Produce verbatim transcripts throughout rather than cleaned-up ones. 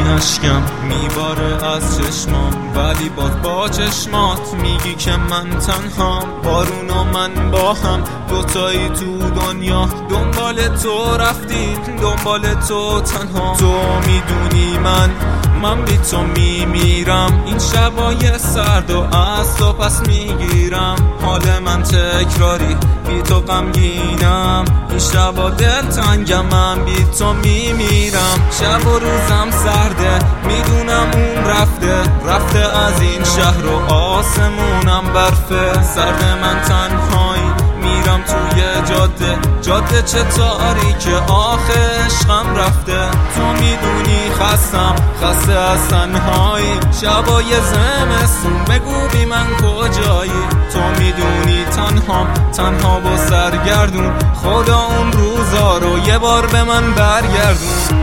این اشکم میباره از چشمام، ولی باز با چشمات میگی که من تنهام. بارون و من با هم دوتایی تو دنیا، دنبال تو رفتیم دنبال تو تنها. تو میدونی من من بی تو میمیرم، این شبای سرد و از تو پس میگیرم. حال من تکراری بی تو غمگینم، این شبا دل تنگم من بی تو میمیرم. شب و روزم سرده میدونم اون رفته رفته از این شهر و آسمونم برفه. سرد من تنهایی میرم توی جاده جاده چه تاریکه آخه عشقم رفته. تو میدونی خستم خسته از تنهایی، شبای زمستون بگو بی من کجایی. تو میدونی تنهام تنها و سرگردون، خدا اون روزا رو یه بار به من برگردون.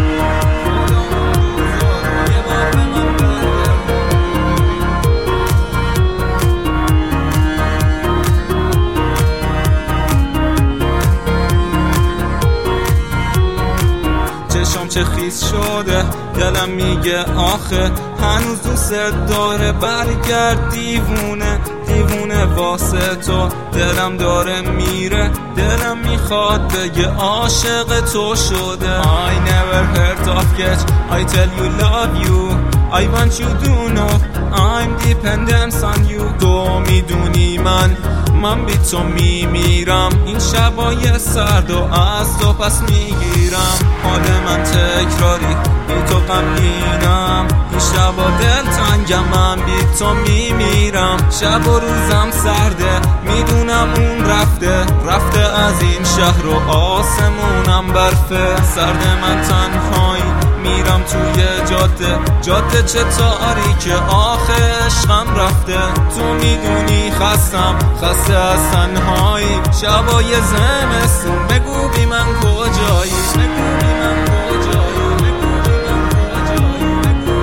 چشم چه خیس شده دلم میگه آخه هنوز دوست داره، برگرد دیوونه دیوونه واسه تو. دلم داره میره دلم میخواد بگه عاشق تو شده. I never heard of it, I tell you love you, I want you to know I'm dependent on you. تو میدونی من من بی تو میمیرم، این شبای سرد و از تو پس میگیرم. حال من تکراری بی تو غمگینم، این شبا دل تنگم من بی تو میمیرم. شب و روزم سرده میدونم اون رفته رفته از این شهر و آسمونم برفه. سرد من تنهایی میرم توی جاده جاده چه تاریکه آخه عشقم رفته. تو میدونی خستم خسته از تنهایی، شبای زمستون بگو بی من کجایی بگو بی من کجایی بگو بی من کجایی بگو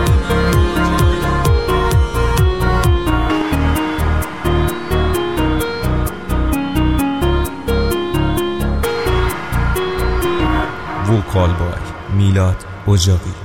بی من کجایی. وکال بای میلاد اجاقی.